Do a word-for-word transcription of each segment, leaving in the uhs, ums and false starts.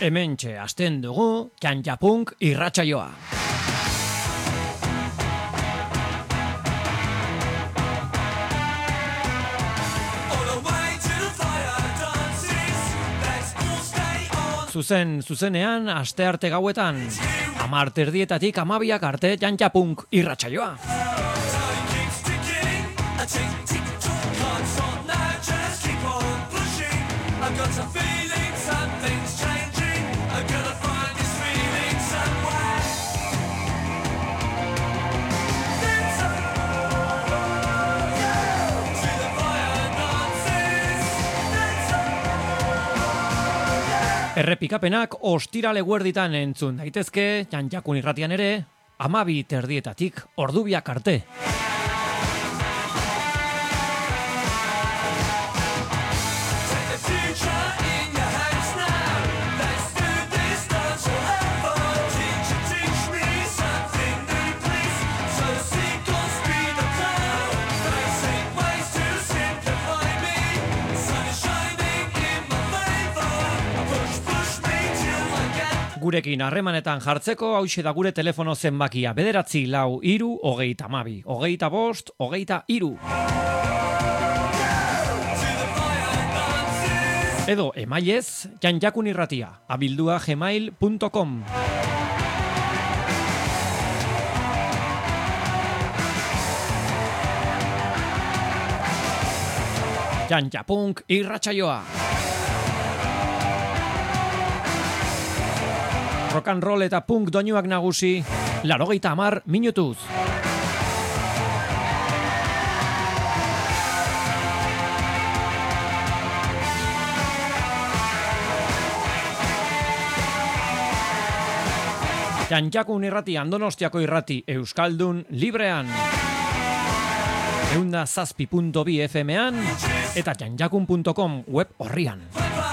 Hementxe hasten dugu Txantxapunk irratsaioa. Zuzen, zuzenean, astearte gauetan, hamar terdietatik hamabiak arte Txantxapunk irratsaioa. Errepikapenak ostirale guerditan entzun daitezke, Txantxakun irratian ere, hamabi terdietatik ordubiak arte. Gurekin harremanetan jartzeko hauxe da gure telefono zenbakia bederatzi lau hiru hogeita hamabi, hogeita bost, hogeita hiru. Edo emailez Txantxakun irratia, abildua gmail punto com. Txantxapunk irratsaioa. Rock and roll eta punk doinuak nagusi, laurogeita hamar minutuz. Txantxakun irratian, Donostiako irrati euskaldun librean. Eunda zazpi punto bi F M-an eta txantxakun punto com web orrian.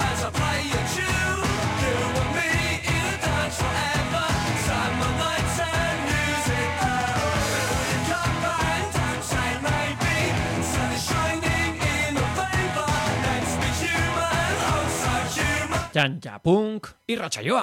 Txantxapunk irratsaioa.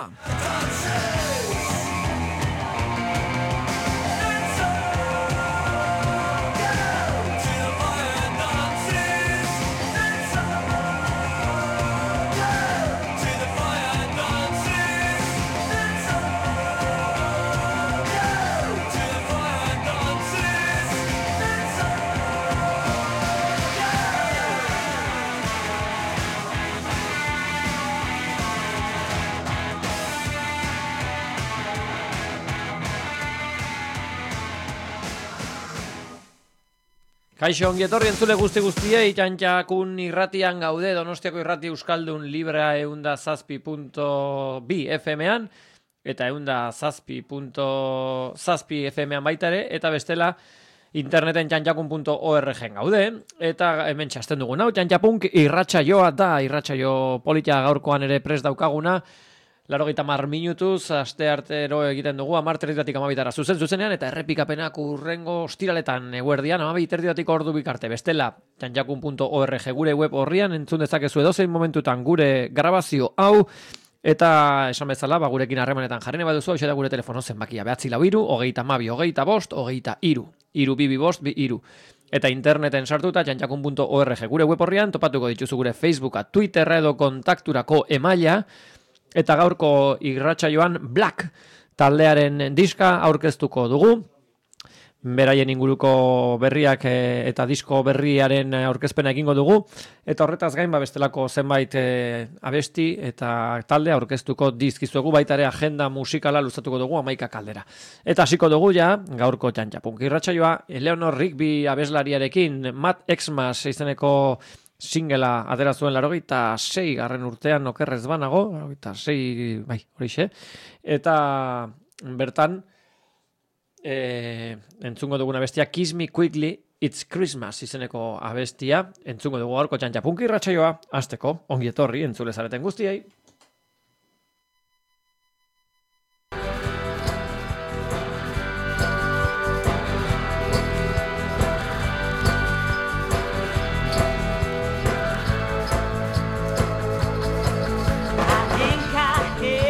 Kaixo, ongi etorri entzule guzti guztiei, Txantxakun irratian gaude, Donostiako irrati euskaldun librea eunda zazpi punto bi F M-an, eta eunda zazpi punto zazpi F M-an baita ere, eta bestela interneten txantxakun punto org-en gaude, eta hemen txasten dugun hau, Txantxapunk irratsaioa da, irratsaio politia gaurkoan ere prest daukaguna, laurogeita hamar minutuz, aste artero egiten dugu, hamar terdietatik hamabitara zuzen zuzenean, eta errepikapenak urrengo ostiraletan eguerdian, hamabi terdietatik ordu bikarte. Bestela, txantxakun punto org gure web horrian, entzun dezakezu edozein momentutan gure grabazio hau, eta esan bezala, ba, gurekin harremanetan jarrene baduzu, hau da gure telefono zenbakia, behatzi lau hiru, hogeita hamabi, hogeita bost, hogeita hiru, hiru bibi bost, bi hiru. Eta interneten sartuta, txantxakun punto org gure web horrian, topatuko dituzu gure Facebooka, Twitterra edo kontakturako emaila, eta gaurko irratsaioan Black taldearen diska aurkeztuko dugu. Beraien inguruko berriak eta disko berriaren aurkezpena egingo dugu. Eta horretaz gain ba bestelako zenbait abesti eta talde aurkeztuko dizkizuegu, baita ere agenda musikala luzatuko dugu hamaika kaldera. Eta hasiko dugu ja gaurko Txantxapunk irratsaioa Eleanor Rigby abeslariarekin, Mad Xmas izeneko singela atera zuen laurogeita sei garren urtean okerrez banago, laurogeita sei, bai, horixe, eta bertan e, entzungo duguna abestia Kiss Me Quickly, It's Christmas izeneko abestia, entzungo dugu gaurko Txantxapunk irratsaioa, hasteko ongi etorri entzule zareten guztiei. I think I hear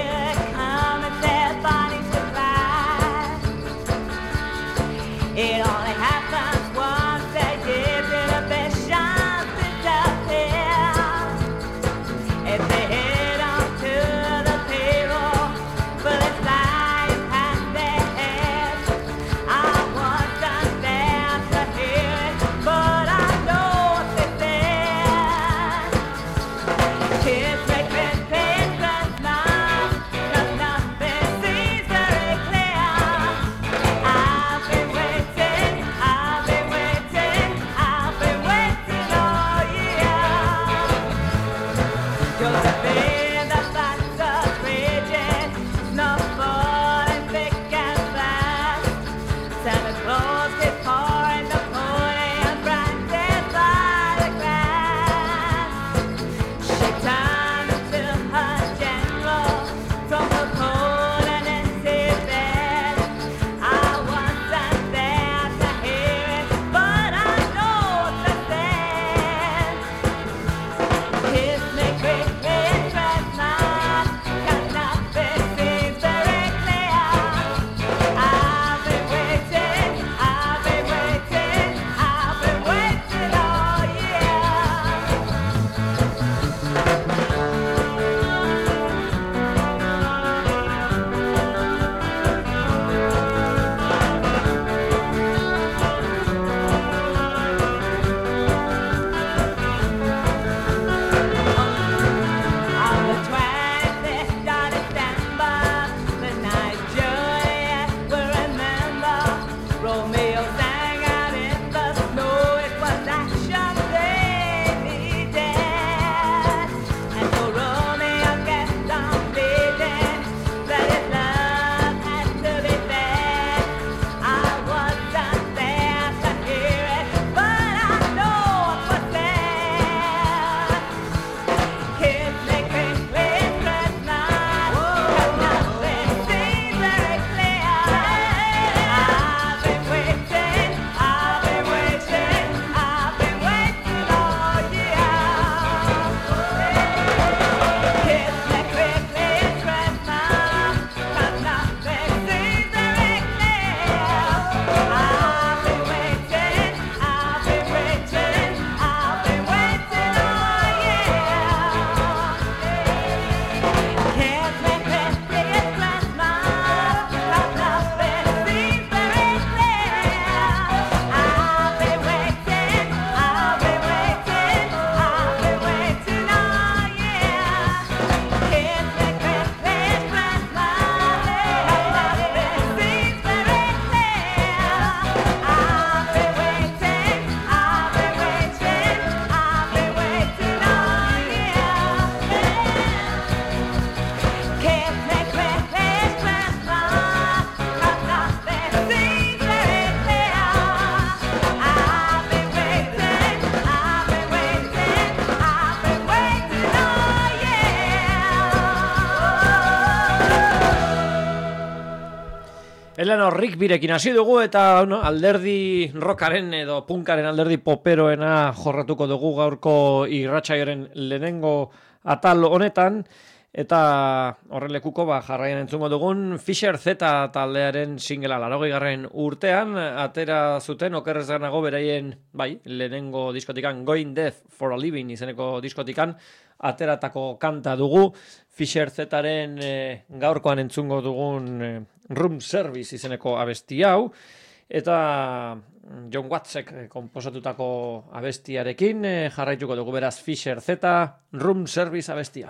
Eleanor Rigbyrekin hasi dugu eta no, alderdi rockaren edo punkaren alderdi poperoena jorratuko dugu gaurko irratsaioaren lehenengo atal honetan eta horren lekuko ba, jarraian entzungo dugun Fisher Z taldearen singela laurogeigarren urtean atera zuten okerrez nago beraien bai, lehenengo diskotikan Going Deaf for a Living izeneko diskotikan ateratako kanta dugu Fisher Zaren e, gaurkoan entzungo dugun e, Room Service izeneko abesti hau eta John Wattsek konposatutako abestiarekin e, jarraituko dugu beraz Fisher Z Room Service abestia.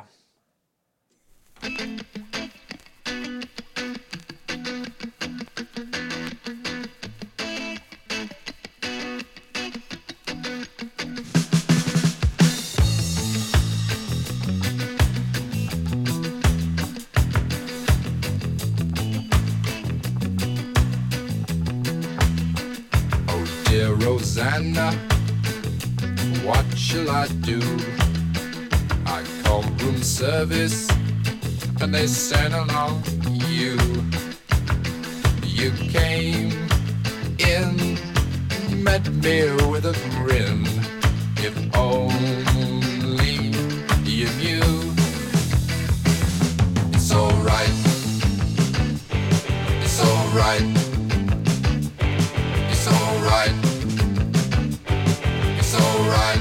Rosanna, what shall I do? I called room service and they sent along you. You came in, met me with a grin. If only you knew. It's alright, it's alright, it's alright. Alright.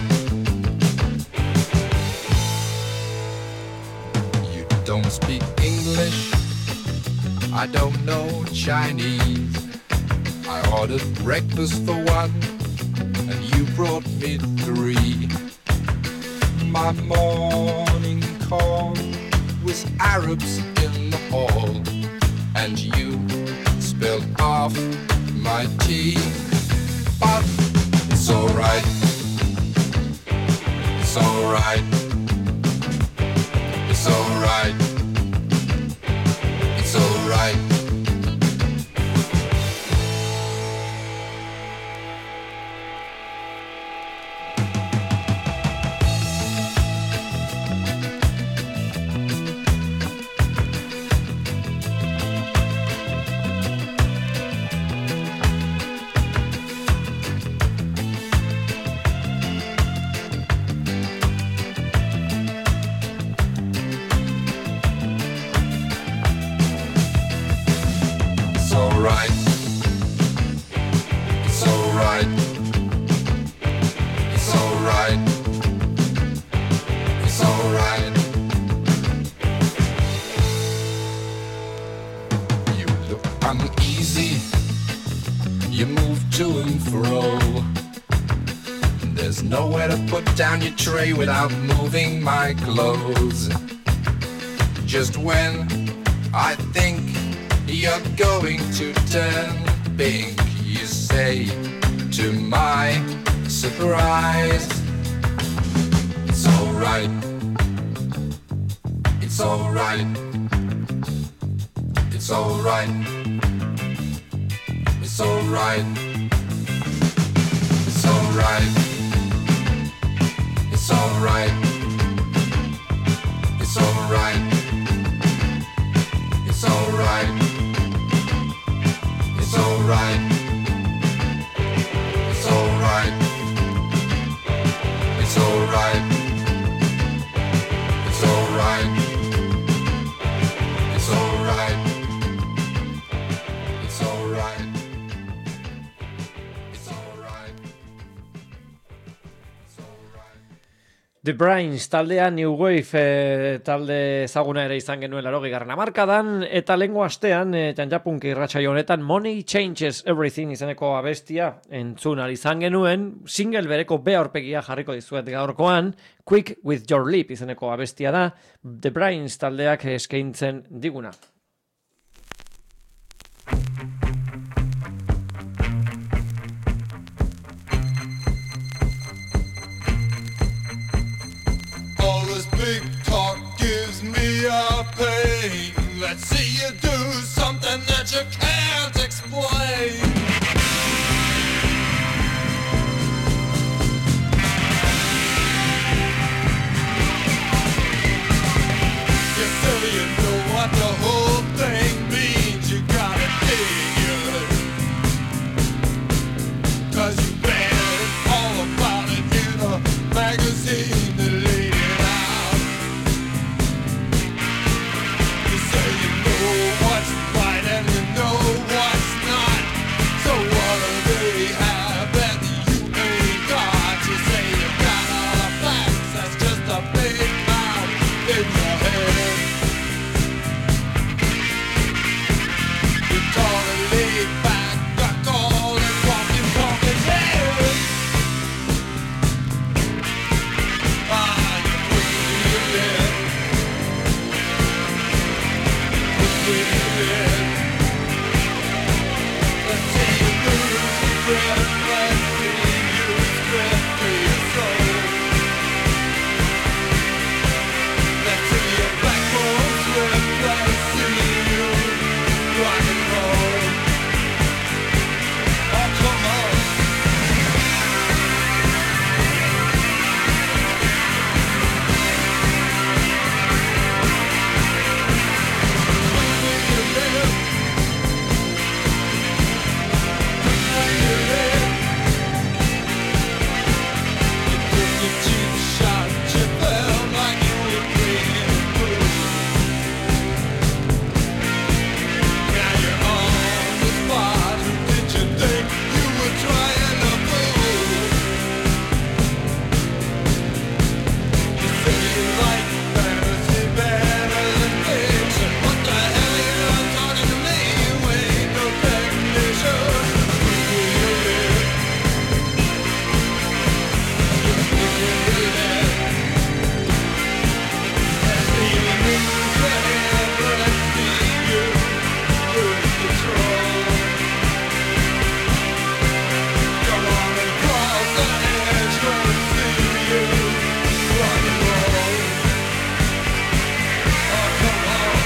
You don't speak English, I don't know Chinese. I ordered breakfast for one, and you brought me three. My morning call was Arabs in the hall, and you spilled off my tea. But it's alright. It's alright, it's alright, it's alright. Down your tray without moving my clothes. Just when I think you're going to turn pink, you say to my surprise, it's alright, it's alright, it's alright, it's alright, it's alright. It's alright, it's alright, it's alright, it's alright, it's alright, it's alright, it's alright, it's alright, it's alright. The Brains taldea New Wave e, talde ezaguna ere izan genuen laurogeigarren hamarkadan eta lehengo astean e, Janjapunk irratsaio honetan Money Changes Everything izeneko abestia entzun ahal izan genuen single bereko be aurpegia jarriko dizuet gaurkoan Quick with Your Lip izeneko abestia da The Brains taldeak eskaintzen diguna. Big talk gives me a pain. Let's see you do something that you can't explain. You say you know what the whole thing means. You gotta dig a big mouth in your head. You totally back, back all and walking, walking dead. Ah, you feel it. You feel it. Let's see you lose your breath. Let's see you spread through your soul. Let's see your black hole slip. Let's see you rock and roll. Oh, come on. When you live, when you live, you took a cheap shot. You felt like you were playing pool. Now you're on the spot. Who did you think you were trying to fool? You say you like fantasy better than fiction. What the hell are you talking to me? You ain't no technician. Who do you live? You feel it. Let's see you lose your head. Let's see you lose control. Come on and cross the edge. Let's see you rock and roll. Oh, come on.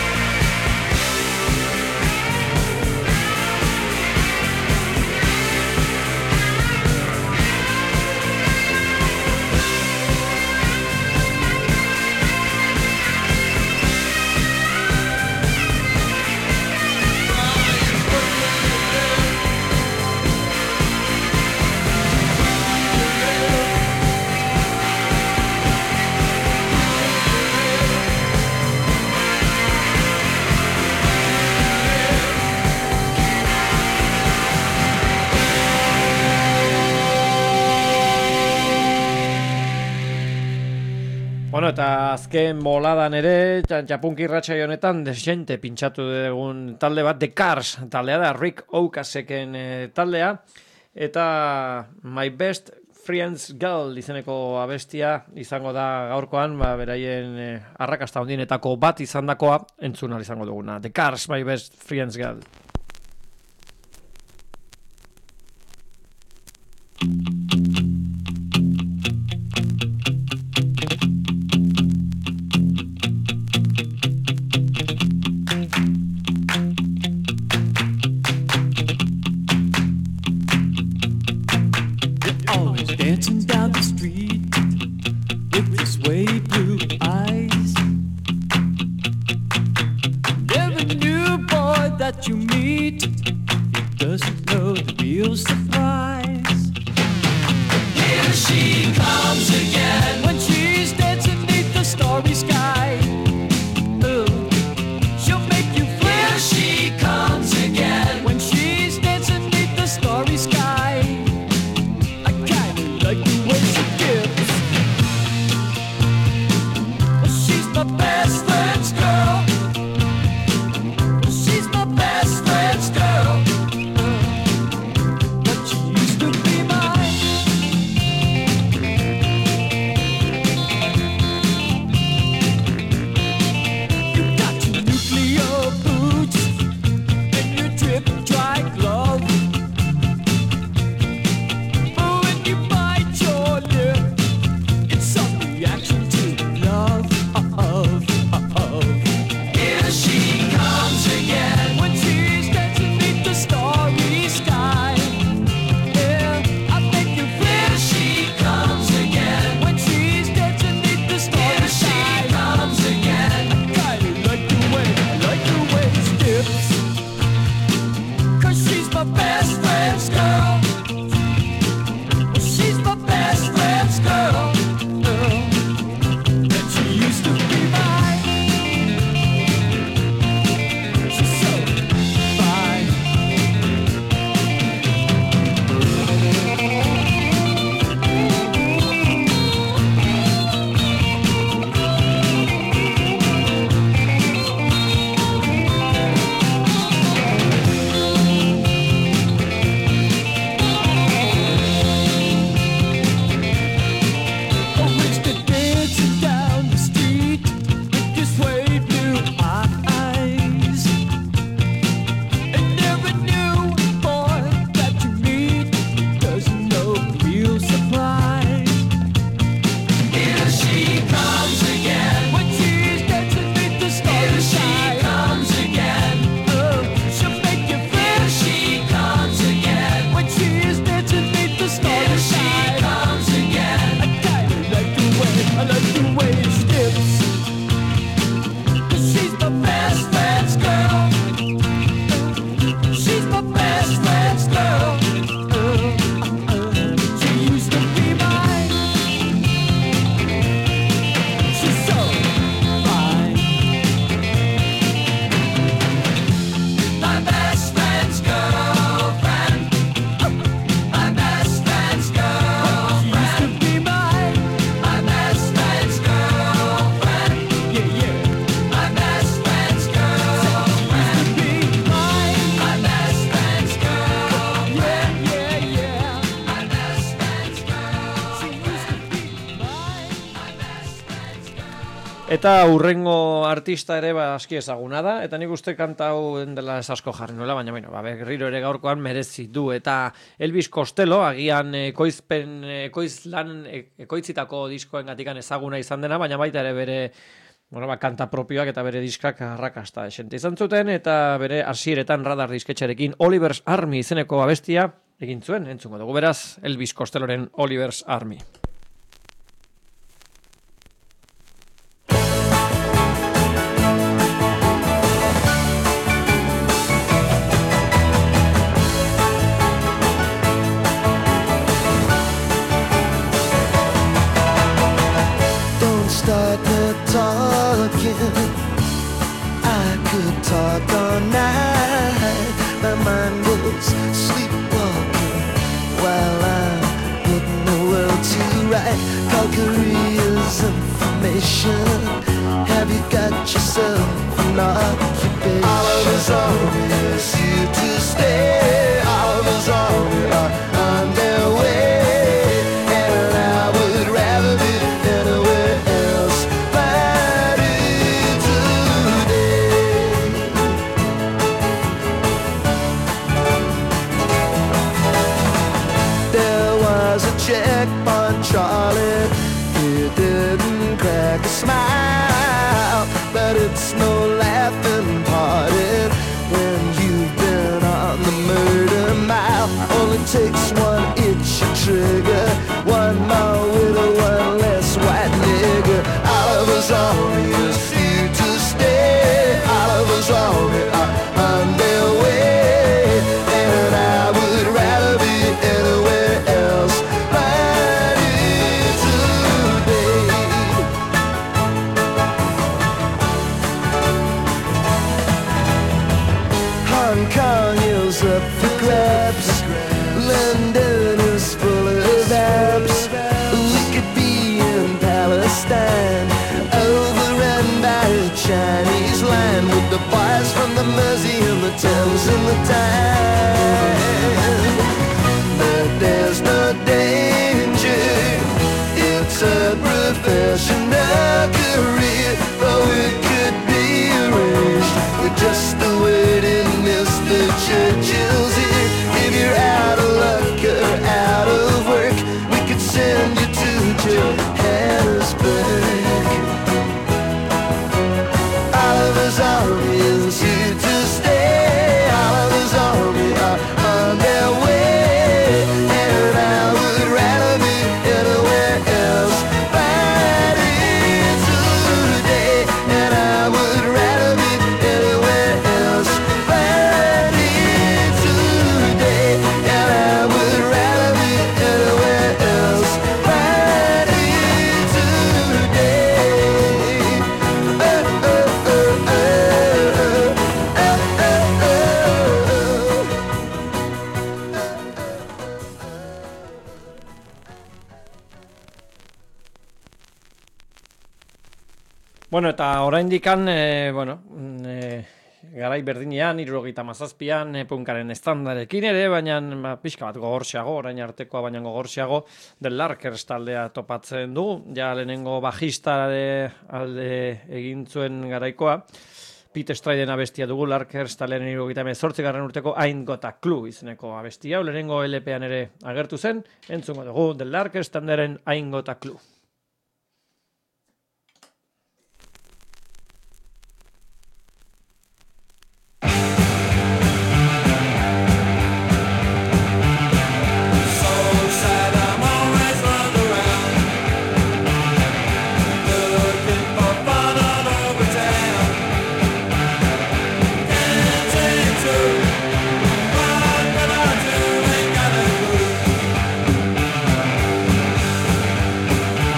Bueno, eta azken boladan ere, txapunki irratsaio honetan, desente pintxatu dugun talde bat, The Cars taldea da, Rick Ocaseken eh, taldea, eta My Best Friend's Girl izeneko abestia izango da gaurkoan, ba, beraien eh, arrakasta handienetako bat izandakoa entzun ahal izango duguna. The Cars, My Best Friend's Girl. Always dancing down the street with your sway blue eyes. Every new boy that you meet, he doesn't know the real surprise. Here she comes again when she's dancing beneath the starry sky. Oh, she'll make you fly. Here she comes again when she's dancing beneath the starry sky. I kinda like the way she gives. Eta urrengo artista ere ba, aski ezaguna da, eta nik uste kanta hau dela ez asko jarri nuela, baina bueno, ba, berriro ere gaurkoan merezi du. Eta Elvis Costello, agian ekoizpen, ekoizlan, ekoitzitako diskoen gatikan ezaguna izan dena, baina baita ere bere bueno, ba, kanta propioak eta bere diskak arrakasta esente izan zuten, eta bere hasieretan Radar disketxarekin Oliver's Army izeneko abestia egin zuen, entzungo dugu beraz Elvis Costelloren Oliver's Army. Start the talking. I could talk all night. My mind goes sleepwalking while I'm putting the world to right. Call careers information. Have you got yourself an occupation? Oliver's Army is here to stay. Oliver's Army are on their way, and I would rather be anywhere. Check on Charlie, he didn't crack a smile, but it's no laughing party when you've been on the murder mile. Only takes one itchy trigger, one more with one less white nigger. Oliver's Army is here to stay. Oliver's Army are on their way, and I would rather be anywhere else. Hong Kong is up for grabs. London is full of abs. We could be in Palestine, overrun by a Chinese line, with the boys from the Mersey and the Thames and the Tyne. But there's no danger. It's a professional career, though it could be arranged. We're just awaiting Mister Churchill's here. If you're out of luck or out of work, we could send you to Johannesburg. Oliver's Army is here to stay. Oliver's Army are on their way, and I would rather be anywhere else. Right here today, and I would rather be anywhere else. Right here today, and I would rather be anywhere else. Right here today. Oh, oh, oh, oh, Bueno, eta oraindikan, e, bueno, e, garai berdinean, hirurogeita hamazazpian, e, punkaren estandarekin ere, baina ba, pixka bat gogorxeago, orain artekoa baina gogorxeago, The Larkers taldea topatzen dugu, ja lehenengo bajista alde egin zuen garaikoa, Pete Stryden abestia dugu, Larkers talean hirurogeita hemezortzi garren urteko Ain't Got a Clue izeneko abestia, lehenengo L P-an ere agertu zen, entzungo dugu, The Larkers talderen Ain't Got a Clue. oh.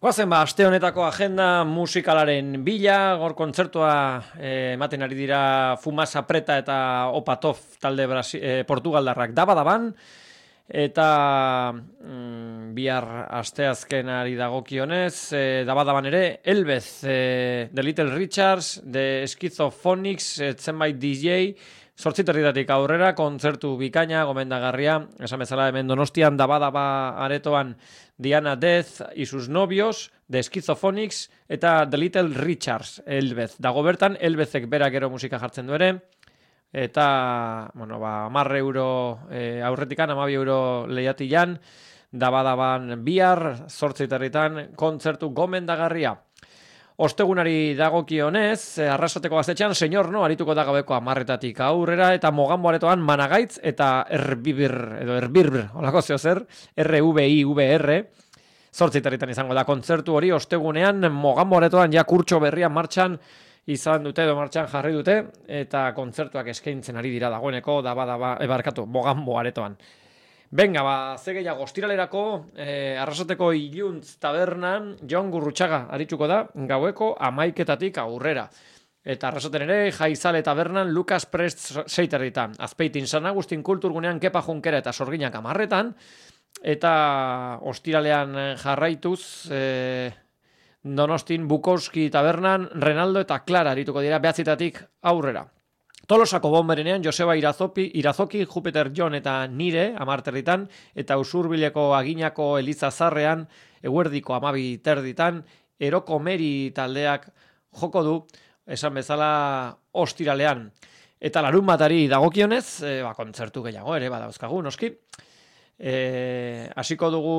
Guazen ba, aste honetako agenda musikalaren bila, gor kontzertua eh, ematen ari dira Fumasa Preta eta Opatov talde Brasi, eh, Portugaldarrak dabadaban, eta mm, bihar asteazkenari dagokionez, eh, dabadaban ere, Elbez, eh, The Little Richards, The Schizophonics, eh, zenbait D J, zortziterritatik aurrera, kontzertu bikaina, gomendagarria, esan bezala hemen Donostian dabadaba aretoan Diana Death y sus novios, The Schizophonics eta The Little Richards, Elbez. Dago bertan, Elbezek berak gero musika jartzen du ere, eta, bueno, ba, amar euro e, aurretikan, amabi euro lehiatilan, dabadaban bihar, zortziterritan, kontzertu gomendagarria. Ostegunari dagokionez, Arrasateko gaztetxean, Señor No, arituko da gabeko amarretatik aurrera, eta Mogambo aretoan Managaitz, eta Erbibir, edo Erbirbir, holako zeo zer, R V I V R, zortziterritan izango da kontzertu hori, ostegunean Mogambo aretoan ja kurtso berria martxan izan dute, edo martxan jarri dute, eta kontzertuak eskaintzen ari dira dagoeneko, daba, daba, ebarkatu, Mogambo aretoan. Benga, ba, ze gehiago, ostiralerako, eh, Arrasateko Iluntz tabernan, Jon Gurrutxaga arituko da, gaueko amaiketatik aurrera. Eta Arrasaten ere, Jaizale tabernan, Lucas Prest seiterritan. Azpeitin San Agustin kulturgunean, Kepa Junkera eta Sorginak amarretan. Eta ostiralean jarraituz, eh, Donostin Bukowski tabernan, Renaldo eta Clara arituko dira, behatzitatik aurrera. Tolosako bomberenean Joseba Irazopi, Irazoki, Jupiter John eta nire, amarterritan, eta Usurbileko Aginako Eliza Zarrean, eguerdiko amabi terditan, Eroko Meri taldeak joko du, esan bezala ostiralean. Eta larun batari dagokionez, e, ba, kontzertu gehiago ere, badauzkagu, noski. Hasiko e, dugu...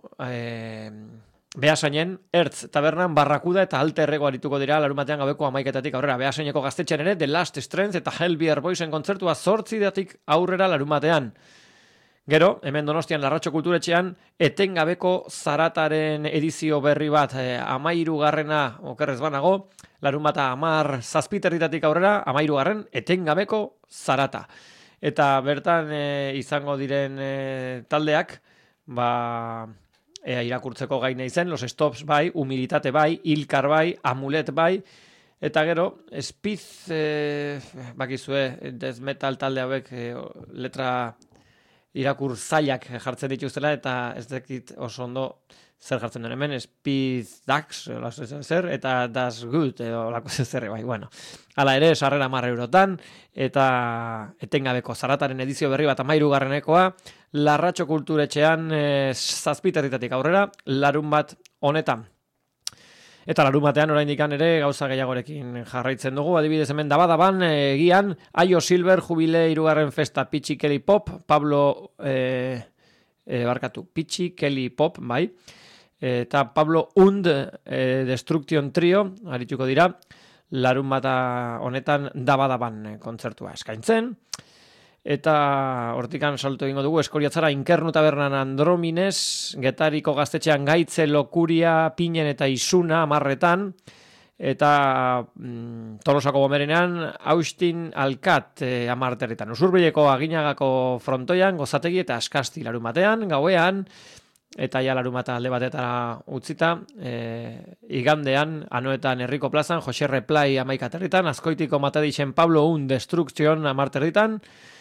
E, Beasainen, Ertz tabernan, Barrakuda eta Alterrego arituko dira larumatean gabeko amaiketatik aurrera. Beasaineko gaztetxean ere, The Last Strength eta Hellbear Boysen kontzertua zortzidatik aurrera larumatean. Gero, hemen Donostian Larratxo Kulturetxean, etengabeko zarataren edizio berri bat, eh, amairu garrena, okerrez banago, larumata amar zazpiterritatik aurrera, amairu garren, etengabeko zarata. Eta bertan eh, izango diren eh, taldeak, ba... Ea irakurtzeko gaina izen, Los Stops bai, Humilitate bai, Ilkar bai, Amulet bai, eta gero, Spiz, eh, bakizue, death metal talde hauek eh, letra irakur zailak jartzen dituztela, eta ez dakit oso ondo zer jartzen duen hemen, Spiz Dax, zer, eta Das Good, edo lako zer, bai, bueno. Hala ere, sarrera marra eurotan, eta etengabeko zarataren edizio berri bat amairu garrenekoa, Larratxo Kulturetxean e, zazpiterritatik aurrera, larun bat honetan. Eta larun batean oraindikan ere gauza gehiagorekin jarraitzen dugu, adibidez hemen dabadaban, egian, Aio Silver, jubile irugarren festa, Pitxi Kelly Pop, Pablo, e, e, barkatu, Pitxi Kelly Pop, bai, eta Pablo Und, e, Destruction Trio, arituko dira, larun bata honetan dabadaban kontzertua eskaintzen. Eta hortikan salto egingo dugu Eskoriatzara Inkernu tabernan Andromines, Getariko gaztetxean Gaitze, Lokuria, Pinen eta Isuna amarretan, eta mm, Tolosako bomerenean Austin Alkat e, amarterritan. Usurbileko Aginagako frontoian Gozategi eta Askasti larun batean, gauean, eta ja larun bata alde batetara utzita, e, igandean, Anoetan Herriko plazan, Jose Replai amaikaterritan, Azkoitiko Matadixen Pablo Un Destruction amarterritan,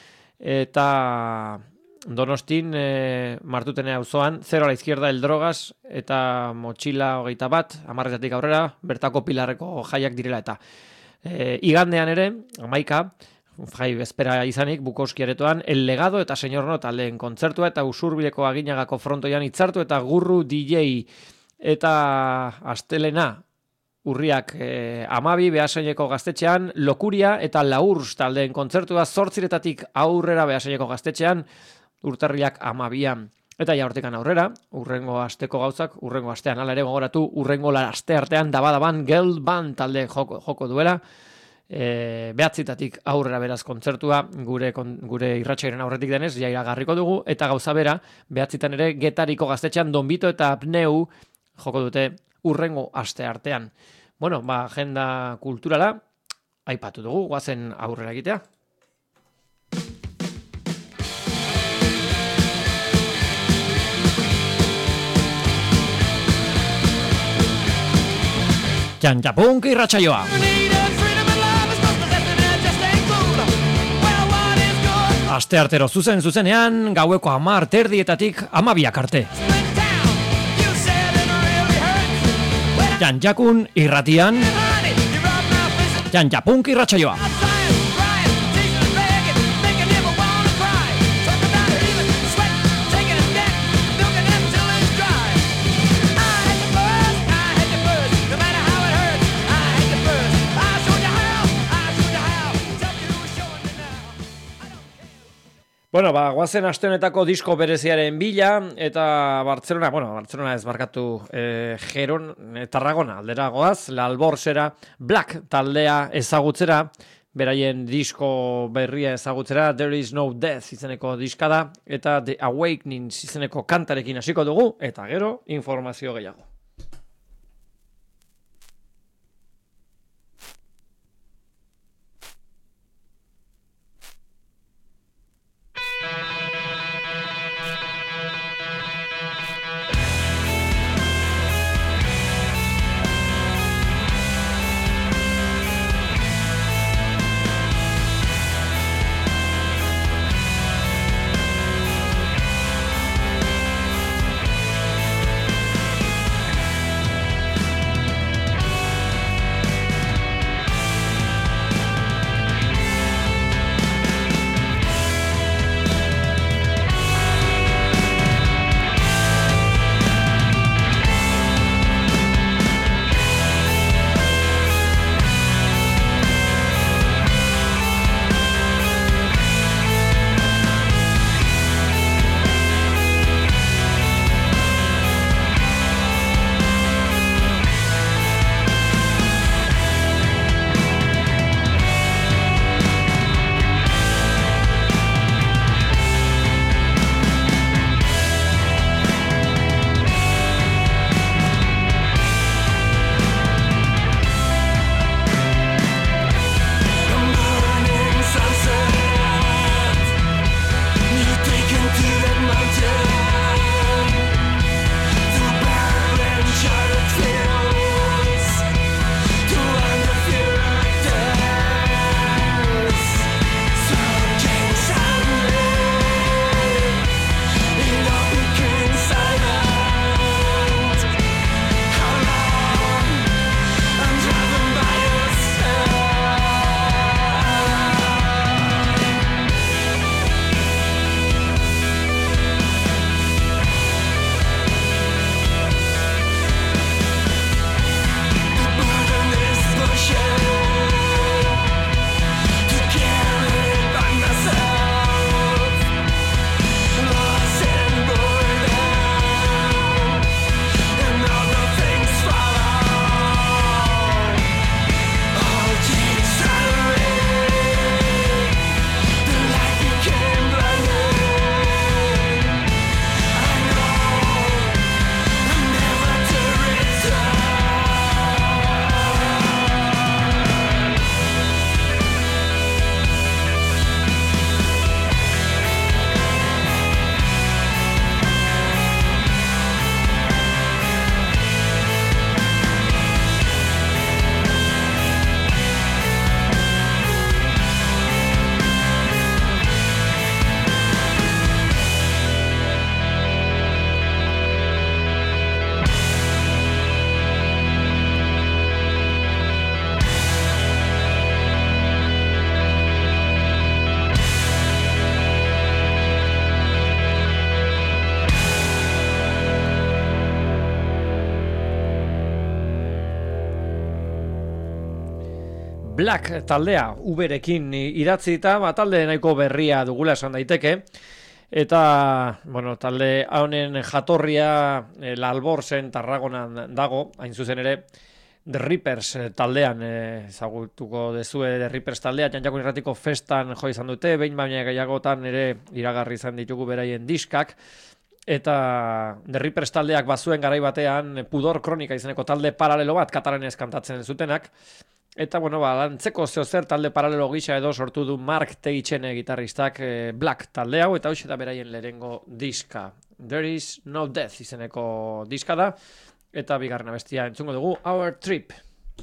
eta Donostin e, Martutenea auzoan, Zero a la izquierda el drogas eta Motxila hogeita bat, amarretatik aurrera, bertako Pilarreko jaiak direla eta e, igandean ere, amaika, jai bezpera izanik, Bukowski aretoan, El Legado eta Señor No taldeen kontzertua eta Usurbileko Aginagako frontoian hitzartu eta Gurru D J eta astelena, urriak eh, amabi Beasaineko gaztetxean, Lokuria eta Laurs taldeen kontzertua zortziretatik aurrera Beasaineko gaztetxean, urtarrilak amabian. Eta ja hortikan aurrera, urrengo asteko gauzak, urrengo astean, ala ere gogoratu, urrengo aste artean dabadaban Geld Band talde joko, joko duela, e, behatzitatik aurrera beraz kontzertua, gure, kon, gure irratxairen aurretik denez, ja iragarriko dugu, eta gauza bera, behatzitan ere Getariko gaztetxean Donbito eta Pneu joko dute urrengo aste artean. Bueno, ba, agenda kulturala, aipatu dugu, guazen aurrera egitea. Txantxapunk irratsaioa. Aste artero zuzen zuzenean, gaueko hamar terdietatik hamabiak arte. Txantxakun irratian, Txantxapunk irratsaioa. Bueno, ba, guazen aste honetako disko bereziaren bila, eta Bartzelona, bueno, Bartzelona ez barkatu, eh, Geron, eh, Tarragona, aldera goaz, La Alborzera, Black taldea ezagutzera, beraien disko berria ezagutzera, There is no death izeneko diskada, eta The Awakening izeneko kantarekin hasiko dugu, eta gero informazio gehiago. Black taldea Uberekin idatzita, ba, talde nahiko berria dugula esan daiteke. Eta, bueno, talde honen jatorria eh, La Alborzen Tarragonan dago, hain zuzen ere, The Reapers taldean eh, ezagutuko dezue The Reapers taldea, Txantxakun irratiko festan jo izan dute, behin baina gehiagotan ere iragarri izan ditugu beraien diskak, eta The Reapers taldeak bazuen garai batean Pudor Kronika izeneko talde paralelo bat katalanez kantatzen zutenak, eta, bueno, ba, lantzeko zeozer talde paralelo gisa edo sortu du Mark Teichene gitarristak eh, Black talde hau, eta hoxe da beraien lehenengo diska. There is no death izeneko diska da, eta bigarren abestia entzungo dugu, Our Trip.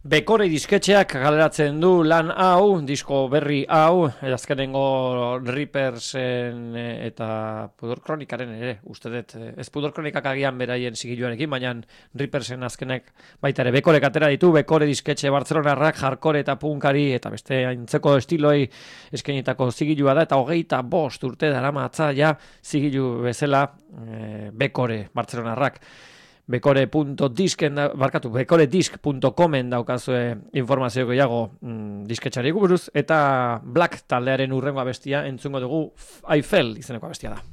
Bekore disketxeak galeratzen du lan hau, disko berri hau, azkenengo Reapersen eta Pudor Kronikaren ere, uste dut, ez Pudor Kronikak agian beraien zigiluarekin, baina Reapersen azkenek baita ere Bekorek atera ditu, Bekore disketxe Bartzelonarrak, hardcore eta punkari, eta beste aintzeko estiloi eskenitako zigilua da, eta hogeita bost urte daramatza ja zigilu bezala e, Bekore Bartzelonarrak. Bekore.disken, barkatu, bekoredisk punto comen daukazue informazio gehiago mm, disketxari buruz, eta Black taldearen urrengo abestia entzungo dugu, I Fell izeneko abestia da.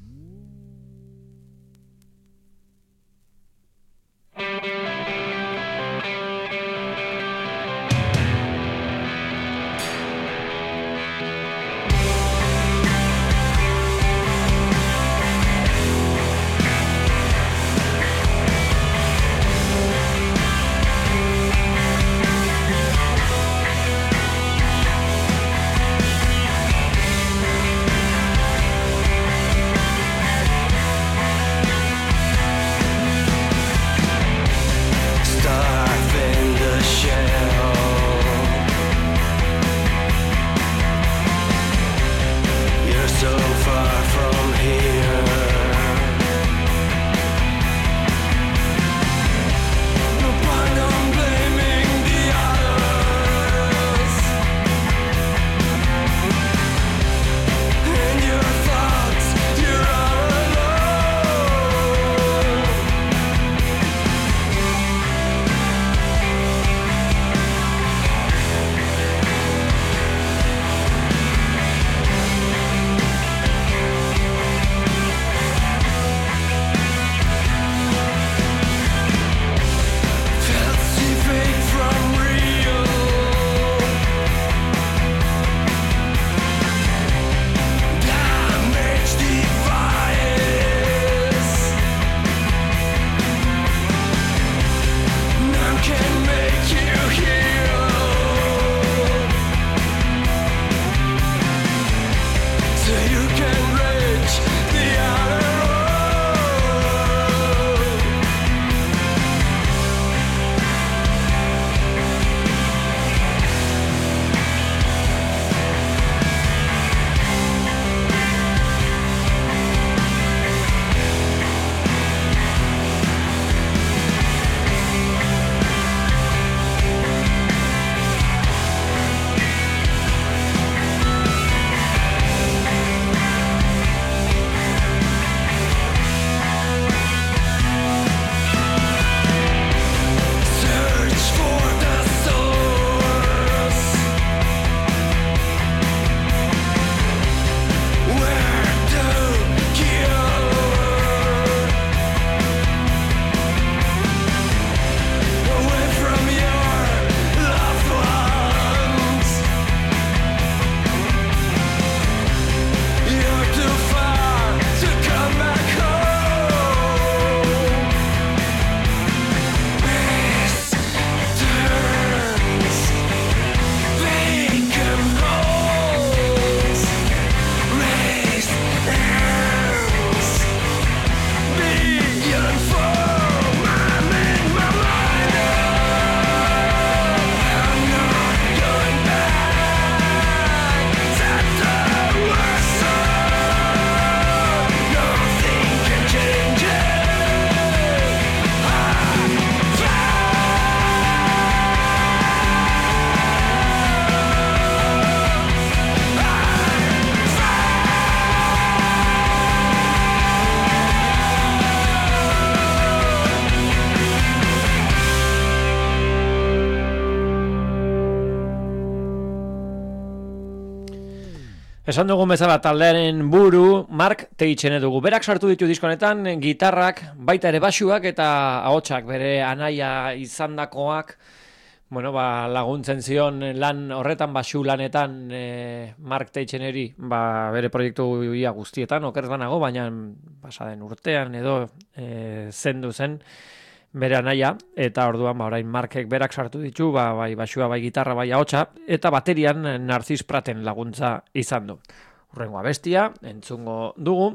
Esan dugun bezala taldearen buru Mark Teichene dugu. Berak sartu ditu diskonetan gitarrak, baita ere basuak eta ahotsak, bere anaia izandakoak, bueno, ba, laguntzen zion lan horretan, basu lanetan e, Mark Teicheneri, ba, bere proiektu ia guztietan, okerz banago, baina pasaden urtean edo e, zendu zen bere anaia, eta orduan ba, orain Markek berak sartu ditu, ba, bai basua, bai gitarra, bai ahotsa, eta baterian Narcis Praten laguntza izan du. Hurrengo abestia, entzungo dugu,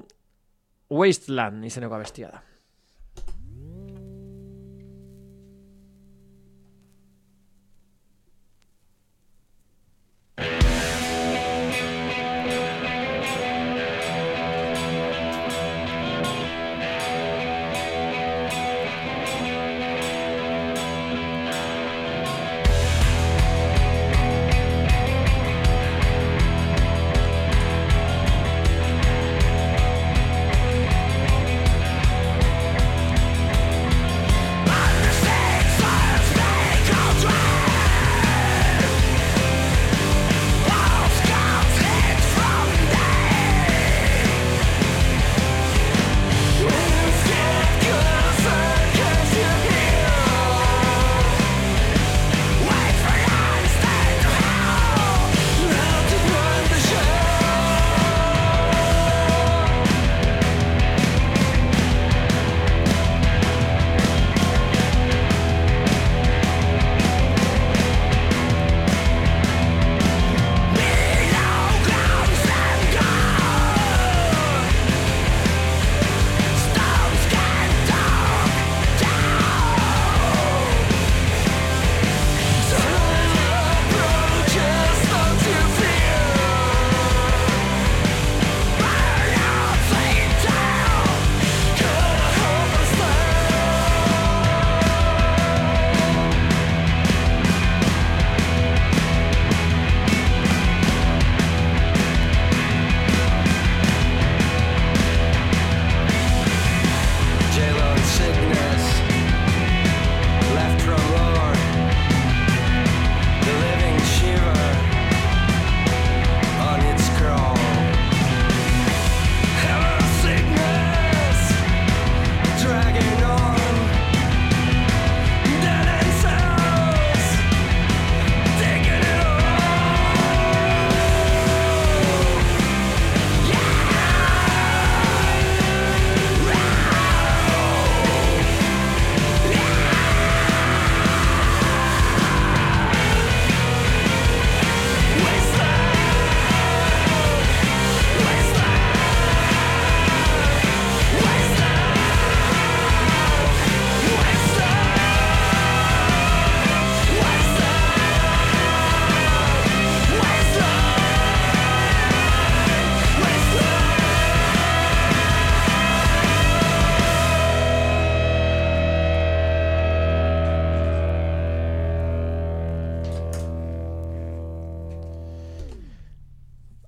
Wasteland izeneko abestia da.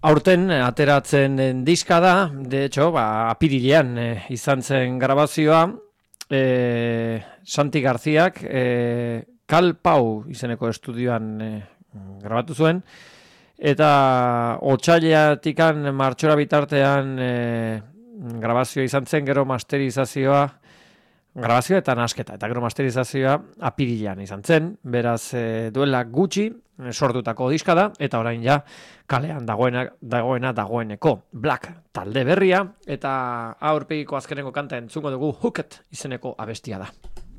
aurten ateratzen den diska da, de hecho, ba, apirilean e, izan zen grabazioa, e, Santi Garziak e, Kal Pau izeneko estudioan e, grabatu zuen, eta otsaileatikan martxora bitartean e, grabazioa izan zen, gero masterizazioa, grabazioa eta nasketa, eta gero masterizazioa apirilean izan zen, beraz e, duela gutxi e, sortutako diska da, eta orain ja kalean dagoena, dagoena dagoeneko Black talde berria, eta aurpegiko azkeneko kanta entzungo dugu Hooked izeneko abestia da.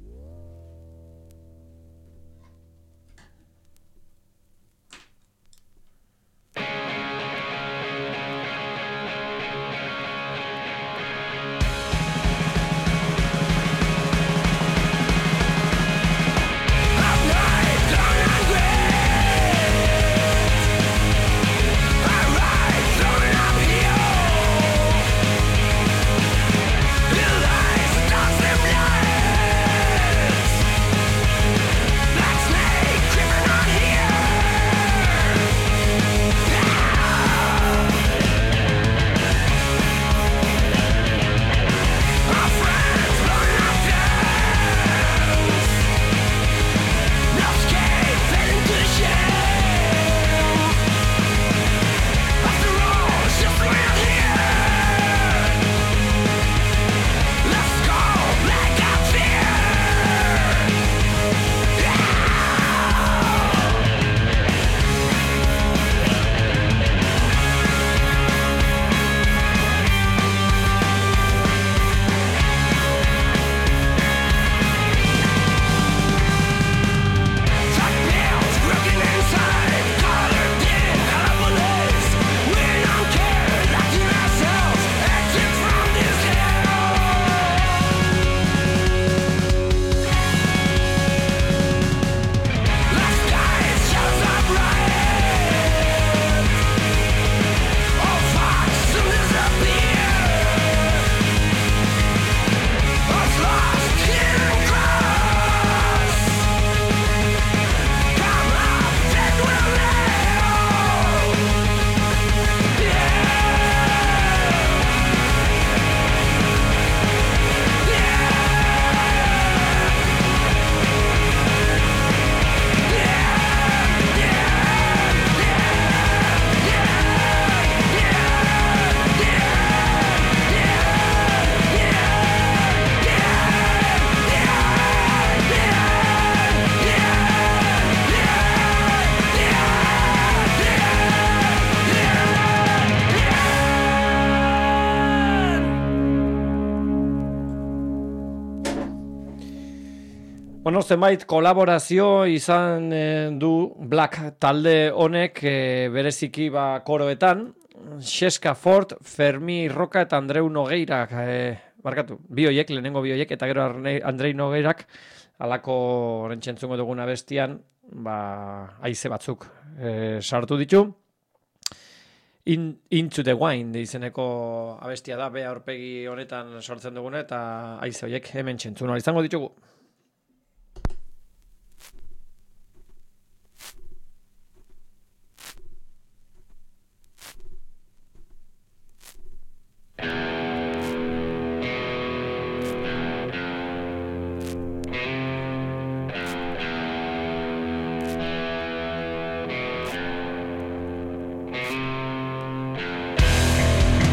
Bueno, zenbait kolaborazio izan e, du Black talde honek e, bereziki ba koroetan, Xeska Ford, Fermi Roca eta Andreu Nogeirak, e, barkatu, bi hoiek, lehenengo bi hoiek, eta gero Andrei Nogeirak, alako rentsentzuko duguna bestian, ba, haize batzuk e, sartu ditu. In, Into the Wind izeneko abestia da, be aurpegi honetan sortzen duguna, eta haize hoiek hemen txentzun izango ditugu.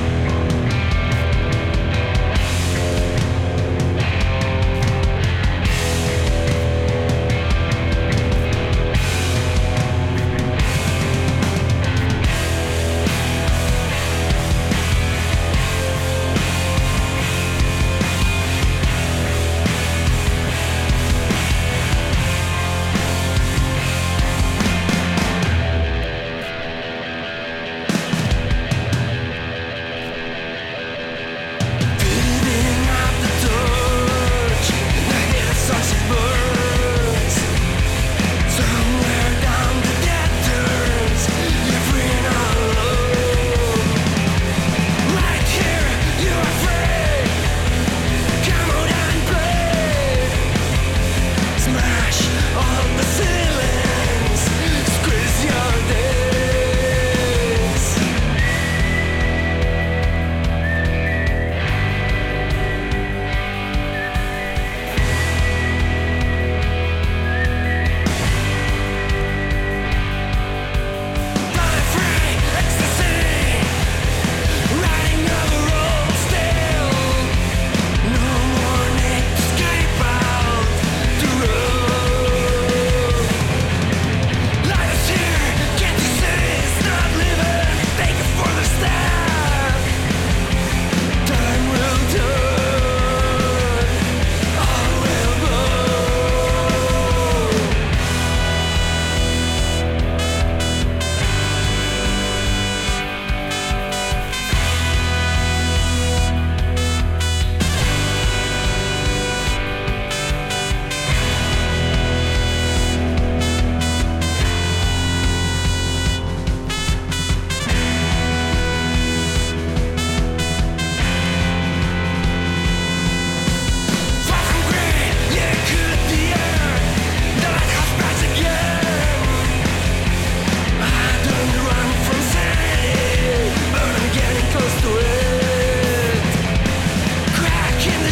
We'll be right back.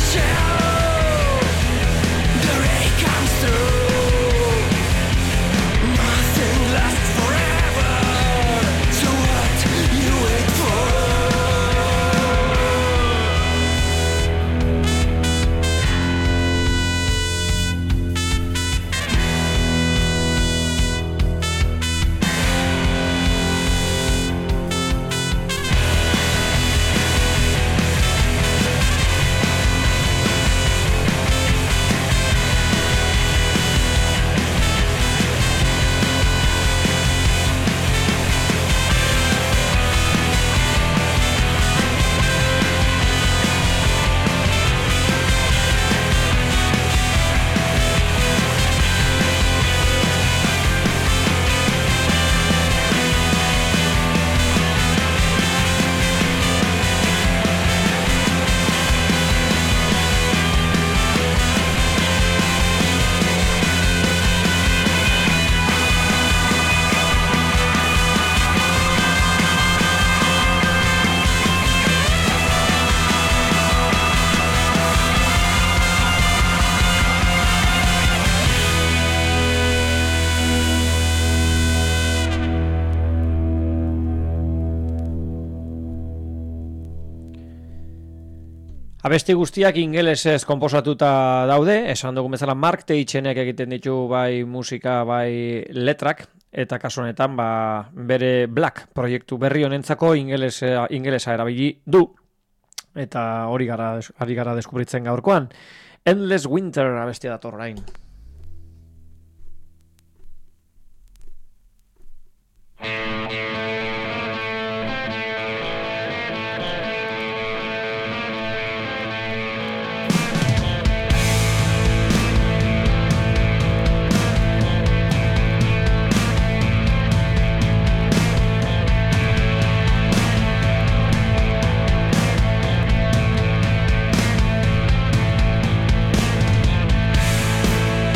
Abesti guztiak ingelesez konposatuta daude, esan dugun bezala Mark Teichenek egiten ditu bai musika, bai letrak, eta kasu honetan ba, bere Black proiektu berri honentzako ingelesa, ingelesa erabili du, eta hori gara, hori gara deskubritzen gaurkoan. Endless Winter abestia dator orain. Thank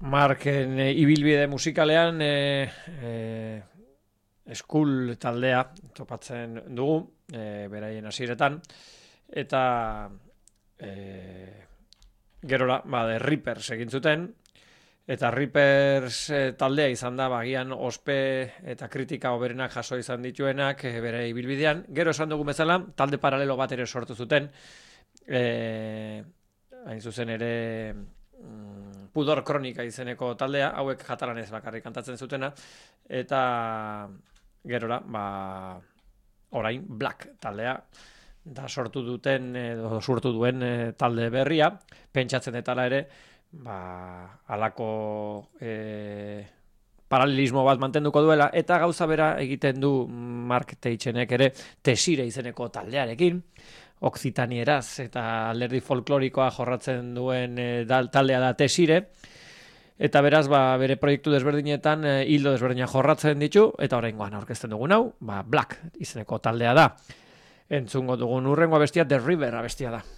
Marken e, ibilbide musikalean e, e, School taldea topatzen dugu, e, beraien hasieretan, eta e, gerora, ba, The Reapers egin zuten, eta Reapers e, taldea izan da, bagian ospe eta kritika hoberenak jaso izan dituenak e, bere ibilbidean. Gero esan dugu bezala, talde paralelo bat ere sortu zuten, e, hain zuzen ere mm, Pudor Kronika izeneko taldea, hauek katalanez bakarrik kantatzen zutena, eta gerora, ba, orain Black taldea da sortu duten edo sortu duen e, talde berria, pentsatzen etala ere, ba, alako e, paralelismo bat mantenduko duela, eta gauza bera egiten du Mark Teichenek ere Tesire izeneko taldearekin, Okzitanieraz eta alderdi folklorikoa jorratzen duen e, taldea da Tesire, eta beraz, ba, bere proiektu desberdinetan e, hildo desberdina jorratzen ditu, eta oraingoan aurkezten dugun hau, ba, Black izeneko taldea da. Entzungo dugun urrengo abestia The River abestia da.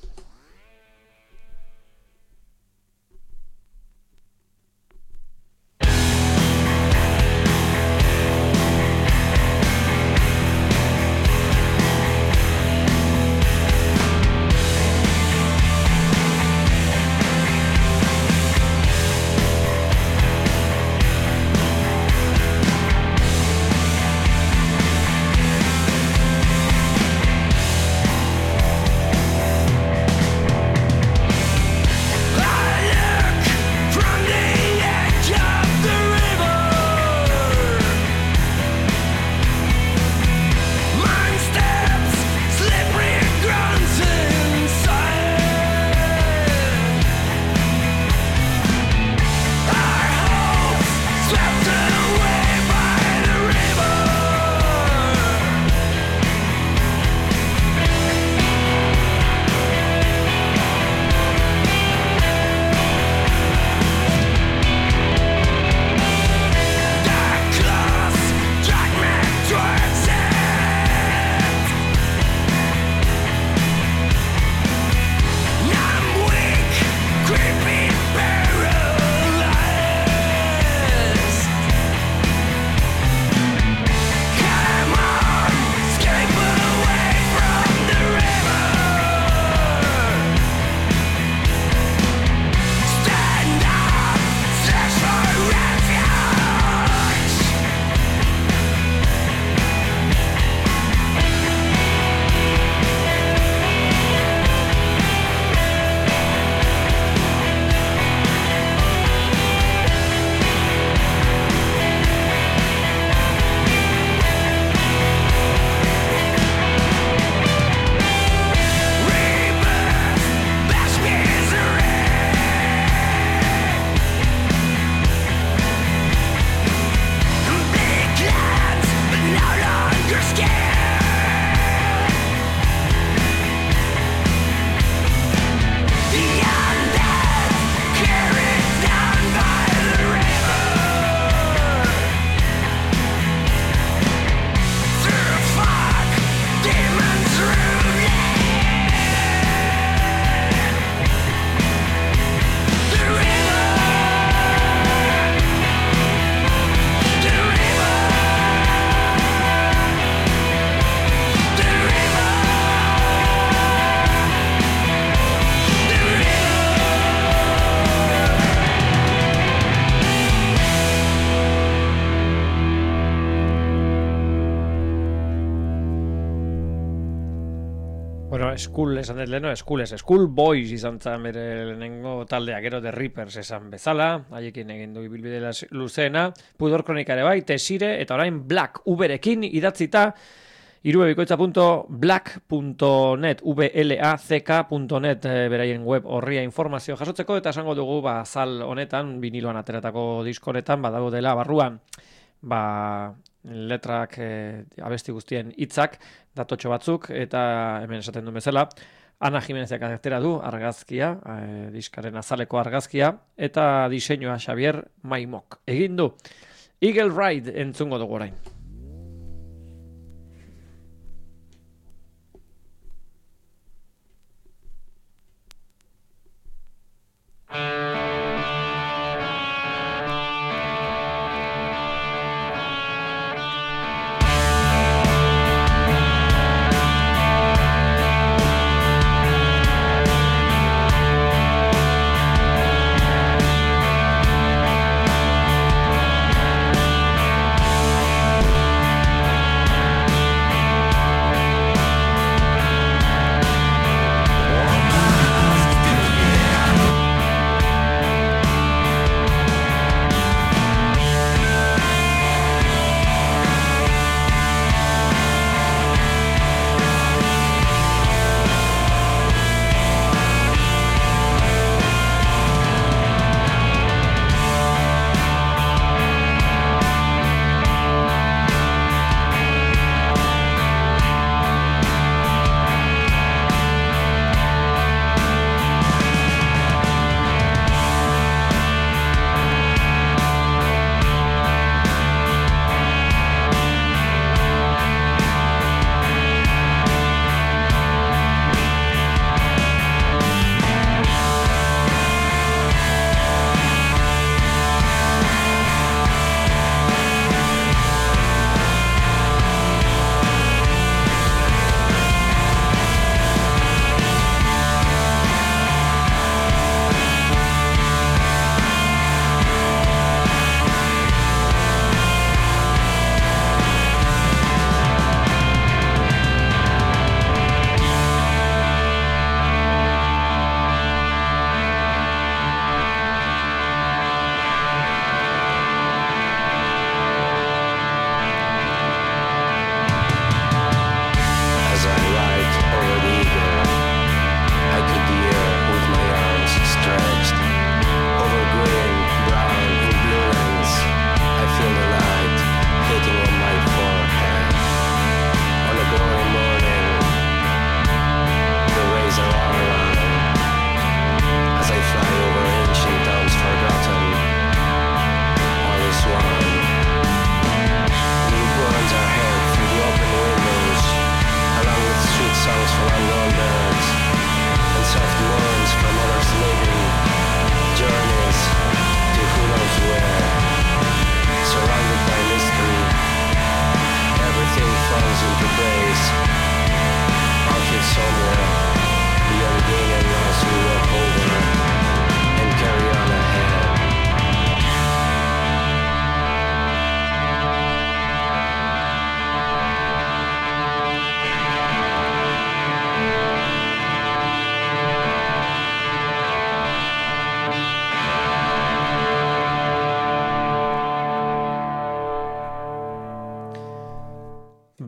School esan dut leheno, School ez, School Boys izan zen bere lehenengo taldea, gero The Reapers esan bezala, haiekin egin du ibilbide luzeena, Pudor Kronika ere bai, Tesire, eta orain Black uberekin idatzita, irubebikoitza punto black punto net, v l a c k punto net e, beraien web horria informazio jasotzeko, eta esango dugu, ba, zal honetan, viniloan ateratako diskonetan, badago dela barruan, ba, letrak e, abesti guztien hitzak, datotxo batzuk, eta hemen esaten du bezala, Ana Jimenezek atera du argazkia, e, diskaren azaleko argazkia, eta diseinua Xavier Maimok egin du. Eagle Ride entzungo dugu orain.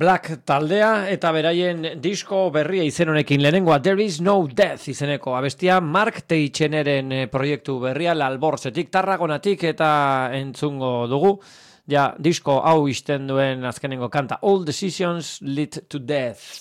Black taldea eta beraien disko berria izen honekin lehenengoa There is no death izeneko abestia Mark Teixeneren proiektu berria Lalborzetik, Tarragonatik eta entzungo dugu. Ja, disko hau isten duen azkenengo kanta All decisions lead to death.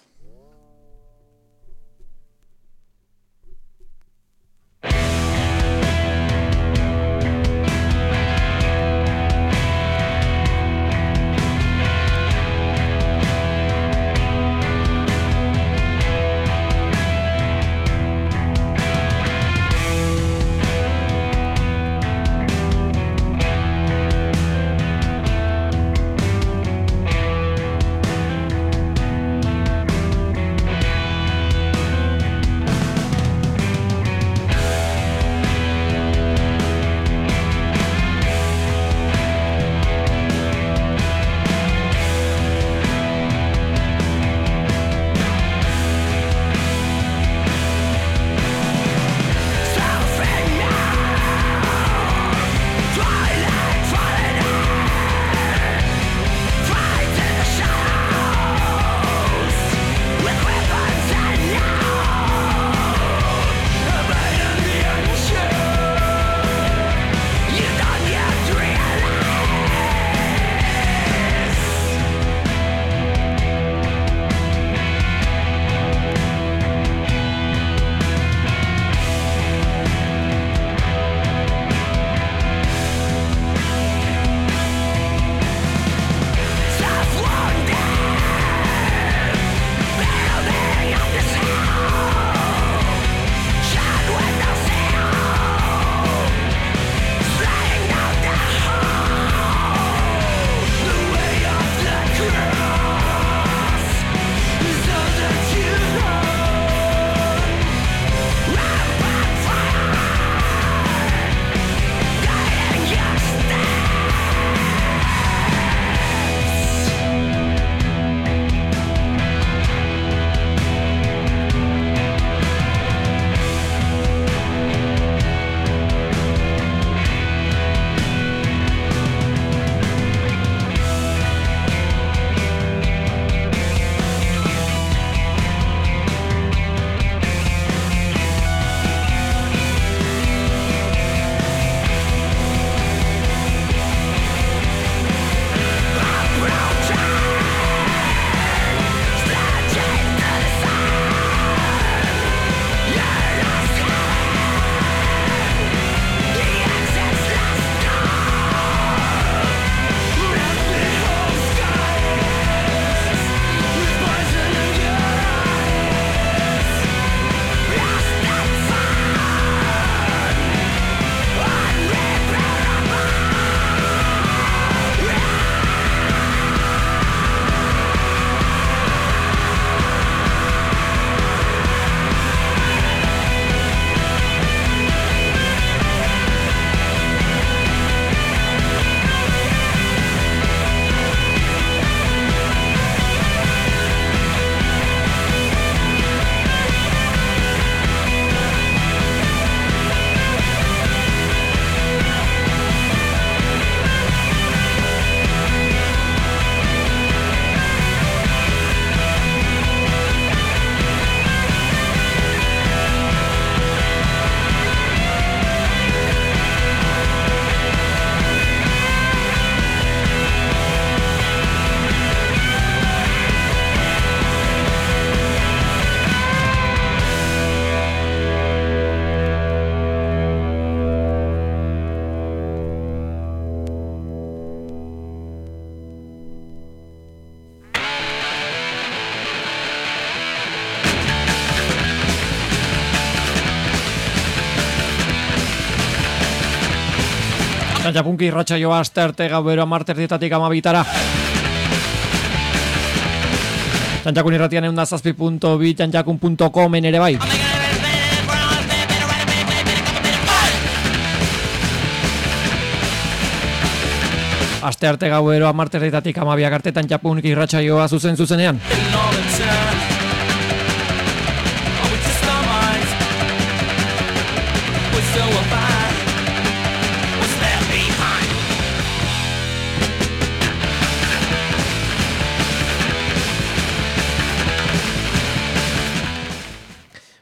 Txantxapunki irratsaioa aste arte gauero amarterdietatik amabitara. Txantxakun irratian egun da zazpi punto bi, txantxakun punto comen ere bai. Aste arte gauero amarterdietatik amabiak arte txantxapunki irratsaioa zuzen zuzenean.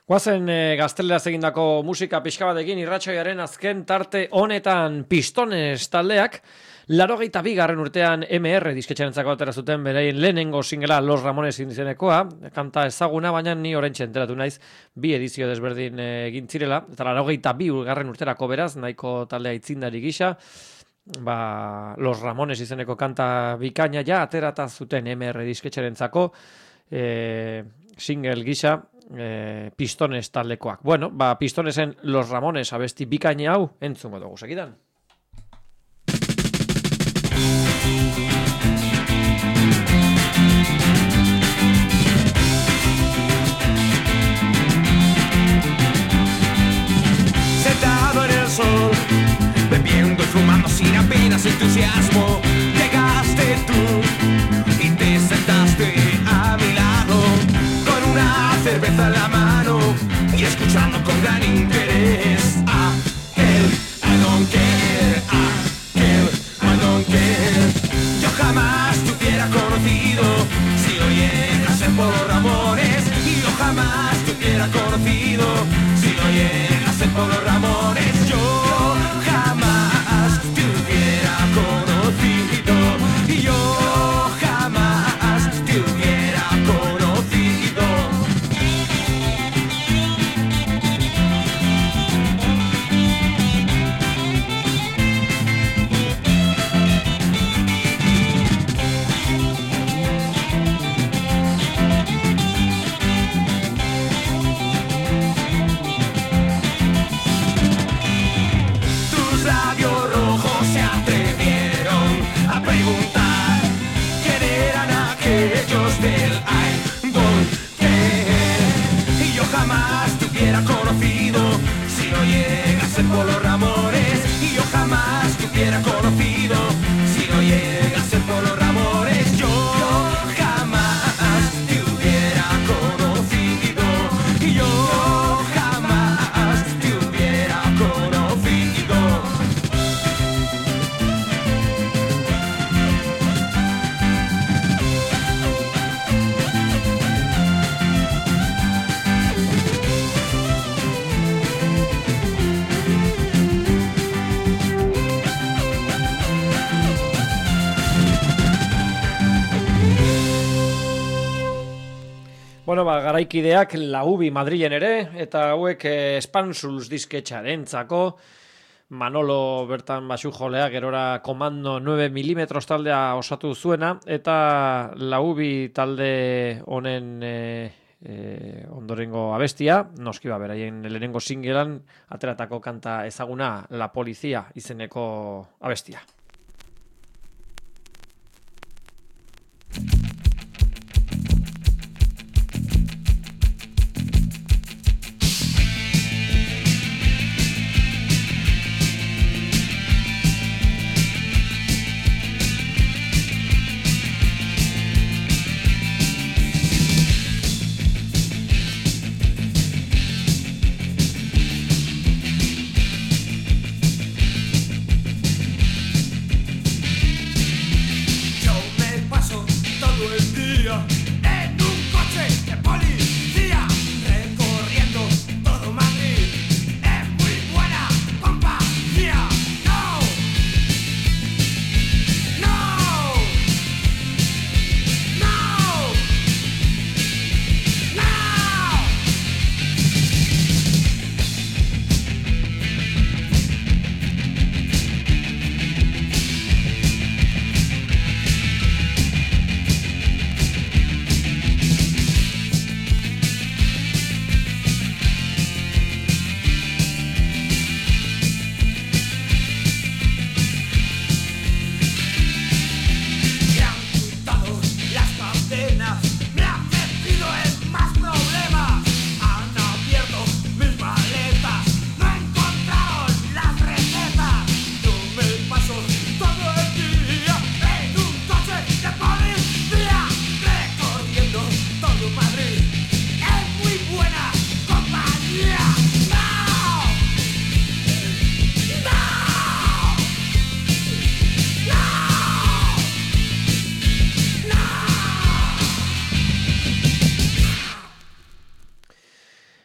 Guazen e, gazteleraz egindako musika pixka batekin irratsaioaren azken tarte honetan Pistones taldeak laurogeita bigarren urtean M R disketxerentzako atera zuten beraien lehenengo singela Los Ramones izenekoa, kanta ezaguna, baina ni oraintxe enteratu naiz bi edizio desberdin egin zirela, eta laurogeita bigarren urterako beraz, nahiko taldea itzindari gisa, ba, Los Ramones izeneko kanta bikaina ja aterata zuten M R disketxerentzako e, single gisa, E, Pistones taldekoak. Bueno, ba, Pistonesen Los Ramones abesti bikaine hau entzungo dugu segidan. Sentado en el sol, bebiendo y fumando sin apenas entusiasmo, llegaste tú y te sentaste a mi lado con una cerveza en la mano y escuchando con gran interés a él, I don't care, a él, I don't care. Yo jamás te hubiera conocido si no llega a ser por los Ramones, y yo jamás te hubiera conocido si no llega a ser por los Ramones. Yo jamás te hubiera conocido, y yo jamás te hubiera conocido. Conocido si no llega a ser por los Ramones, y yo jamás te hubiera conocido si no llega a ser por los Ramones. Yo jamás te hubiera conocido, y yo jamás te hubiera conocido. Bueno, ba, garaikideak Laubi Madrilen ere, eta hauek eh, Spansuls disketxarentzako, Manolo bertan basu jolea, gerora Komando nueve milimetros taldea osatu zuena, eta Laubi talde honen e, e, ondorengo abestia, noski ba, beraien lehenengo singlean, ateratako kanta ezaguna La Polizia izeneko abestia.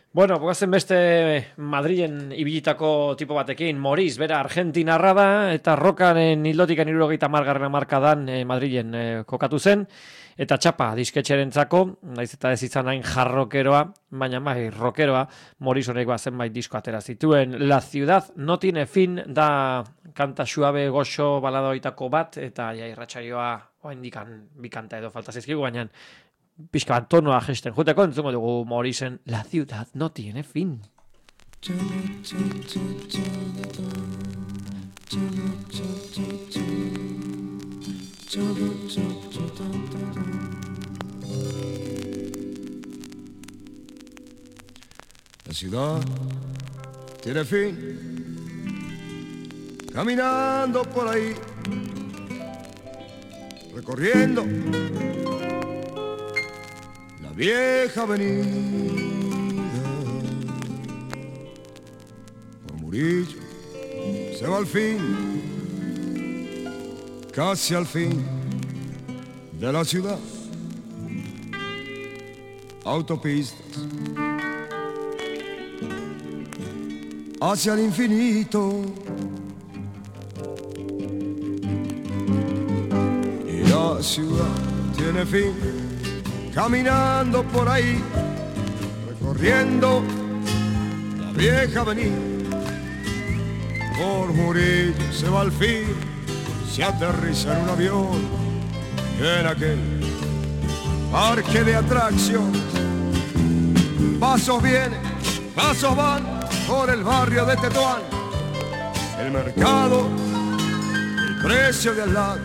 Bueno, guazen beste Madrilen ibilitako tipo batekin, Moriz, bera argentinarra da, eta rokaren hildotikan hirurogeita hamargarren hamarkadan eh, Madrilen eh, kokatu zen, eta txapa disketxerentzako, naiz eta ez izan hain jarrokeroa, baina bai, rokeroa, Moriz honek zenbait disko atera zituen. La ciudad no tiene fin da kanta suabe goxo baladoitako bat, eta ja irratsaioa oaindikan bi kanta edo falta zaizkigu, baina pixka bat tonoa gesten juteko entzungo dugu Morizen La ciudad no tiene fin. La ciudad tiene fin, caminando por ahí, recorriendo la vieja avenida. Por Murillo se va al fin, casi al fin de la ciudad. Autopistas hacia el infinito, y la ciudad tiene fin, caminando por ahí, recorriendo la vieja avenida. Por Murillo se va al fin, se aterriza en un avión, en aquel parque de atracciones. Pasos vienen, pasos van por el barrio de Tetuán, el mercado, el precio de al lado.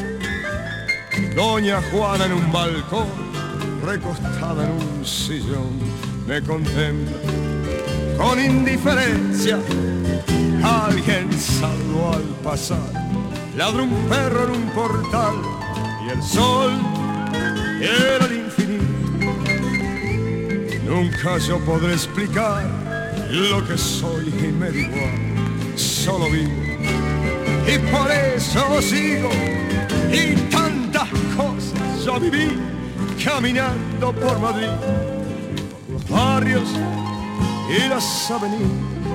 Doña Juana en un balcón, recostada en un sillón, me contempla con indiferencia. Alguien saludó al pasar, ladró un perro en un portal, y el sol era el infinito. Nunca yo podré explicar lo que soy y me da igual, solo vivo y por eso sigo. Y tantas cosas yo viví caminando por Madrid, por los barrios y las avenidas.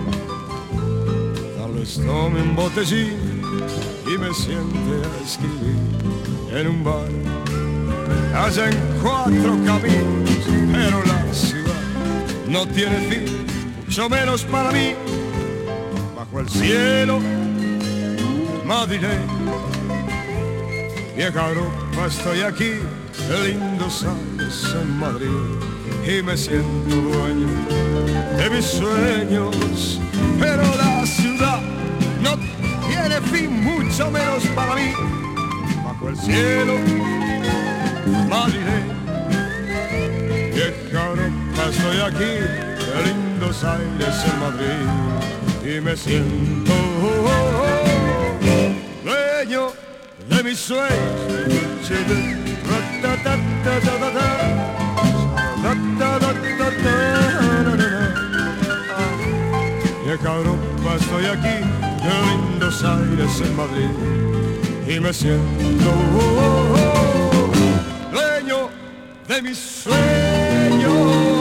Tal vez tome un botellín y me siente a escribir en un bar allá en Cuatro Caminos, pero la ciudad no tiene fin, mucho menos para mí. Bajo el cielo madrileño, vieja Europa, estoy aquí, lindos años en Madrid, y me siento dueño de mis sueños. Pero la ciudad no tiene fin, mucho menos para mí. Bajo el cielo madrileño, vieja Europa, estoy aquí, lindos aires en Madrid, y me siento dueño de mis sueños. Vieja Europa, estoy aquí, lindos aires en Madrid, y me siento dueño de mis sueños.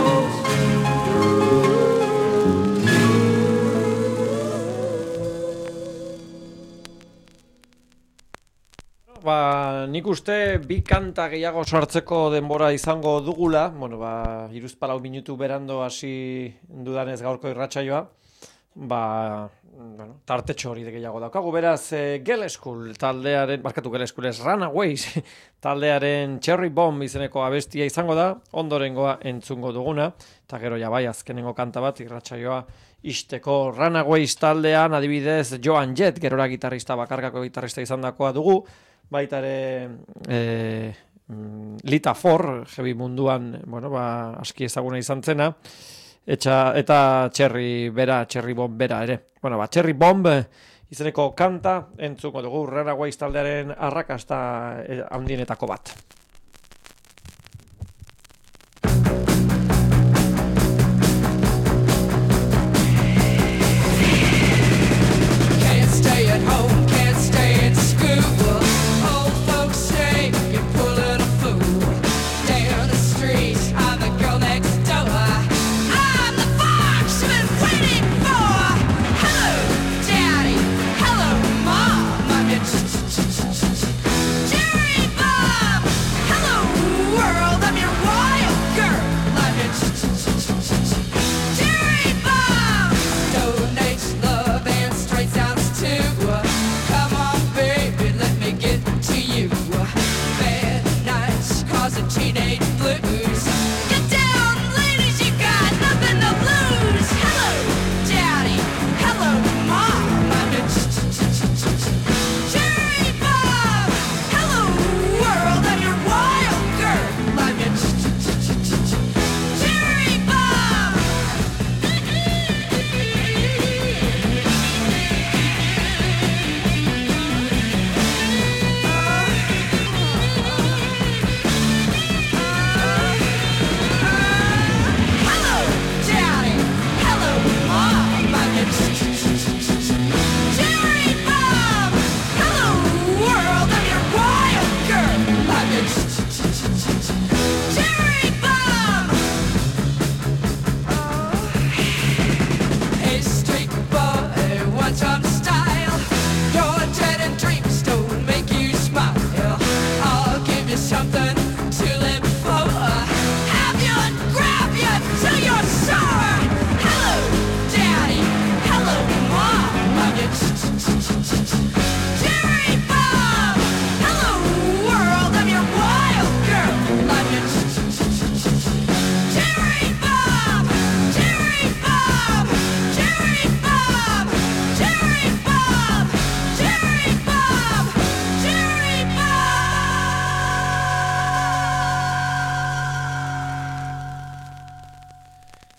Ba, nik uste bi kanta gehiago sortzeko denbora izango dugula, bueno, ba, hiruzpalau minutu berando hasi dudanez gaurko irratsaioa, ba, bueno, tartetxo hori de gehiago daukagu, beraz, e, Gel School taldearen, barkatu Gel School ez, Runaways taldearen Cherry Bomb izeneko abestia izango da, ondorengoa entzungo duguna, eta gero ja bai azkenengo kanta bat irratsaioa isteko. Runaways taldean adibidez Joan Jett, gerora gitarrista, bakarkako gitarrista izandakoa dugu, baita ere e, Lita Ford, heavy munduan, bueno, ba, aski ezaguna izan zena, Etxa, eta Cherry bera, Cherry Bomb bera ere. Bueno, ba, Cherry Bomb izeneko kanta entzuko dugu, Runaways taldearen arrakasta handienetako bat. Can't stay at home, can't stay at school. Old folks say you're pulling a fool. Down the street, I'm the girl next door. I'm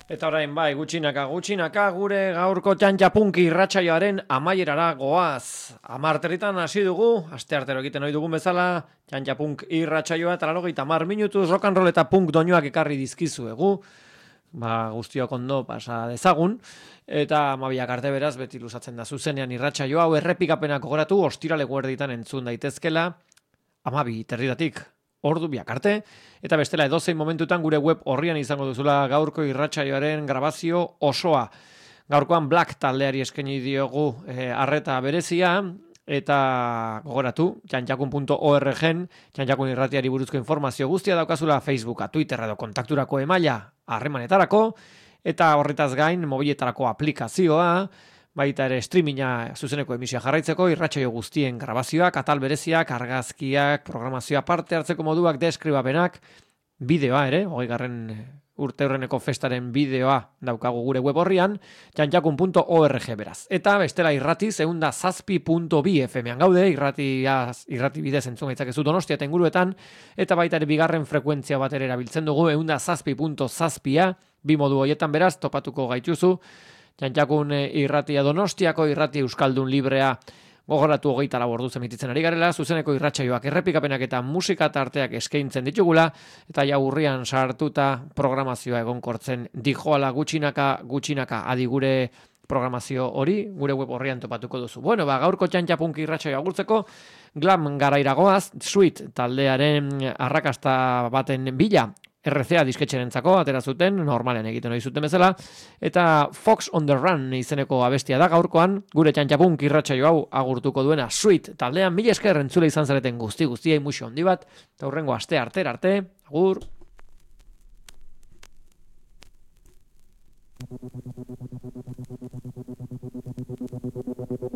Eta orain bai, gutxinaka, gutxinaka, gure gaurko txantxapunki irratsaioaren amaierara goaz. Amarterritan hasi dugu, aste artero egiten ohi dugun bezala, txantxapunk irratsaioa eta larogeita hamar minutuz rock and roll eta punk doinuak ekarri dizkizuegu. Ba, guztiok ondo pasa dezagun. Eta amabiak arte beraz, beti luzatzen da zuzenean irratsaio hau errepikapenak gogoratu, ostirale guerditan entzun daitezkela, amabi territatik. Ordu biak arte, eta bestela edozein momentutan gure web horrian izango duzula gaurko irratsaioaren grabazio osoa. Gaurkoan Black taldeari eskaini diogu eh, arreta berezia, eta gogoratu, txantxakun puntu org-en, txantxakun irratiari buruzko informazio guztia daukazula Facebooka, Twitter edo kontakturako emaila harremanetarako, eta horretaz gain mobiletarako aplikazioa, baita ere streaminga zuzeneko emisioa jarraitzeko, irratsaio guztien grabazioak, atal bereziak, argazkiak, programazioa parte hartzeko moduak, deskribapenak, bideoa ere, hogei garren urte horreneko festaren bideoa daukagu gure web horrian, txantxakun puntu org beraz. Eta bestela irratiz, eunda zazpi puntu bi F M-an gaude, irrati, irrati bidez entzun gaitzakezu Donostia eta inguruetan, eta baita ere bigarren frekuentzia bat ere erabiltzen dugu, eunda zazpi puntu zazpia, bi modu horietan beraz, topatuko gaituzu, Txantxakun irratia Donostiako irrati Euskaldun librea gogoratu hogeita lau orduz emititzen ari garela, zuzeneko irratsaioak errepikapenak eta musika tarteak eskaintzen ditugula, eta ja urrian sartuta programazioa egonkortzen dijoala gutxinaka, gutxinaka adi gure programazio hori, gure web horrian topatuko duzu. Bueno, ba, gaurko txantxapunk irratsaioa agurtzeko, glam garairagoaz, Sweet taldearen arrakasta baten bila, R C A disketxerentzako atera zuten, normalean egiten hori zuten bezala, eta Fox on the Run izeneko abestia da gaurkoan, gure txantxapunk irratsaio hau agurtuko duena Sweet taldean, mila esker entzule izan zareten guzti guztiei muxo handi bat, eta hurrengo aste arte arte, agur! Thank you.